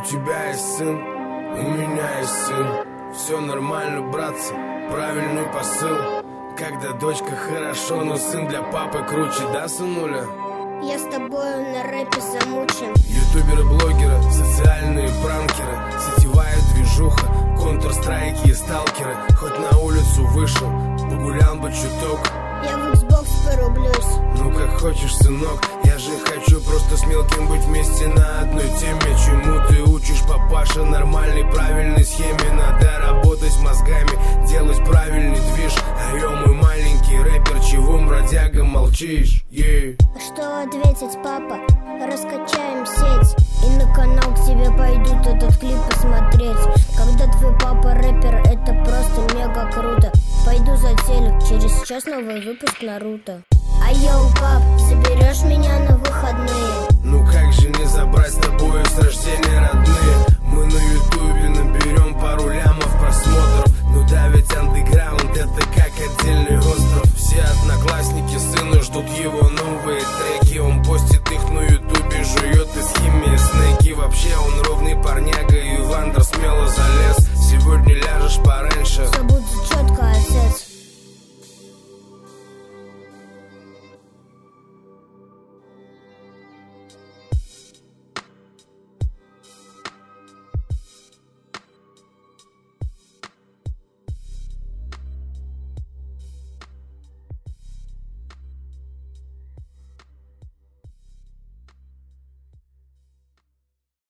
тебя есть сын, у меня есть сын. Все нормально, братцы, правильный посыл. Когда дочка хорошо, но сын для папы круче, да, сынуля? Я с тобою на рэпе замучен. Ютуберы, блогеры, социальные пранкеры, сетевая движуха, контрстрайки и сталкеры. Хоть на улицу вышел, погулял бы чуток. Я в Xbox порублюсь. Ну как хочешь, сынок, я же хочу просто с мелким быть вместе на одной теме. Чему ты учишь, папаша, нормальной, правильной схеме? Надо работать с мозгами, делать правильный движ. А я мой маленький рэпер, чего, бродяга, молчишь? А что ответить, папа? Раскачаем сеть и на канал к тебе пойдут этот клип посмотреть. Когда твой папа рэпер, это просто мега круто. Пойду за телек, через час новый выпуск Наруто. А йоу, пап, заберешь меня на выходные? Ну как же не забрать с тобой с рождения родные? Мы на ютубе наберем